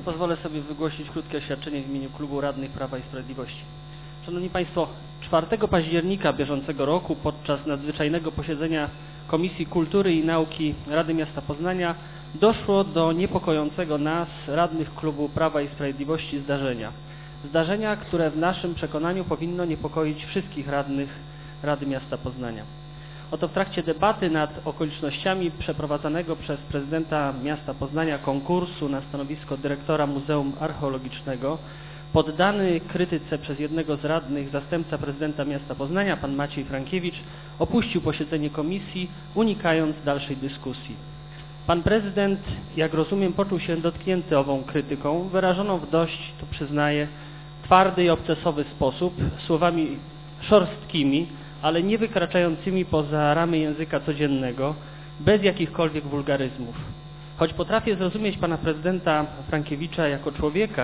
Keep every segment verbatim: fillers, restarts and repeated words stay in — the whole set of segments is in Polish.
Pozwolę sobie wygłosić krótkie oświadczenie w imieniu Klubu Radnych Prawa i Sprawiedliwości. Szanowni Państwo, czwartego października bieżącego roku podczas nadzwyczajnego posiedzenia Komisji Kultury i Nauki Rady Miasta Poznania doszło do niepokojącego nas, radnych Klubu Prawa i Sprawiedliwości, zdarzenia. Zdarzenia, które w naszym przekonaniu powinno niepokoić wszystkich radnych Rady Miasta Poznania. Oto w trakcie debaty nad okolicznościami przeprowadzanego przez prezydenta miasta Poznania konkursu na stanowisko dyrektora Muzeum Archeologicznego, poddany krytyce przez jednego z radnych zastępca prezydenta miasta Poznania, pan Maciej Frankiewicz, opuścił posiedzenie komisji, unikając dalszej dyskusji. Pan prezydent, jak rozumiem, poczuł się dotknięty ową krytyką, wyrażoną w dość, tu przyznaję, twardy i obcesowy sposób, słowami szorstkimi, ale nie wykraczającymi poza ramy języka codziennego, bez jakichkolwiek wulgaryzmów. Choć potrafię zrozumieć pana prezydenta Frankiewicza jako człowieka,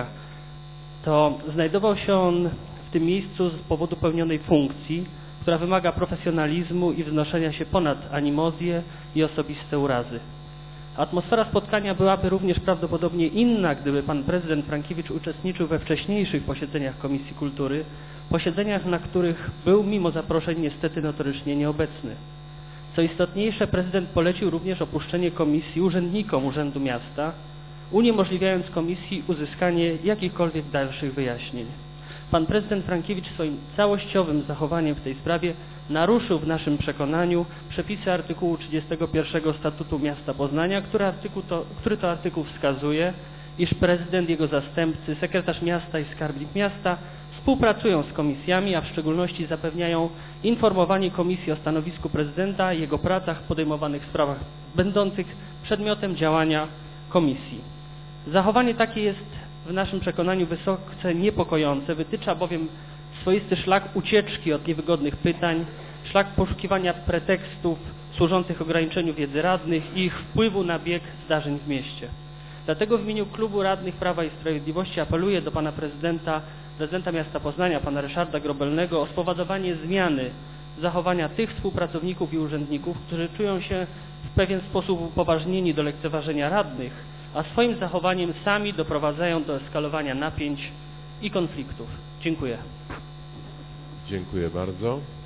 to znajdował się on w tym miejscu z powodu pełnionej funkcji, która wymaga profesjonalizmu i wznoszenia się ponad animozje i osobiste urazy. Atmosfera spotkania byłaby również prawdopodobnie inna, gdyby pan prezydent Frankiewicz uczestniczył we wcześniejszych posiedzeniach Komisji Kultury, posiedzeniach, na których był mimo zaproszeń niestety notorycznie nieobecny. Co istotniejsze, prezydent polecił również opuszczenie komisji urzędnikom Urzędu Miasta, uniemożliwiając komisji uzyskanie jakichkolwiek dalszych wyjaśnień. Pan prezydent Frankiewicz swoim całościowym zachowaniem w tej sprawie naruszył w naszym przekonaniu przepisy artykułu trzydziestego pierwszego Statutu Miasta Poznania, który, artykuł to, który to artykuł wskazuje, iż prezydent, jego zastępcy, sekretarz miasta i skarbnik miasta współpracują z komisjami, a w szczególności zapewniają informowanie komisji o stanowisku prezydenta i jego pracach podejmowanych w sprawach będących przedmiotem działania komisji. Zachowanie takie jest w naszym przekonaniu wysoce niepokojące, wytycza bowiem swoisty szlak ucieczki od niewygodnych pytań, szlak poszukiwania pretekstów służących ograniczeniu wiedzy radnych i ich wpływu na bieg zdarzeń w mieście. Dlatego w imieniu Klubu Radnych Prawa i Sprawiedliwości apeluję do pana prezydenta, prezydenta miasta Poznania, pana Ryszarda Grobelnego, o spowodowanie zmiany zachowania tych współpracowników i urzędników, którzy czują się w pewien sposób upoważnieni do lekceważenia radnych, a swoim zachowaniem sami doprowadzają do eskalowania napięć i konfliktów. Dziękuję. Dziękuję bardzo.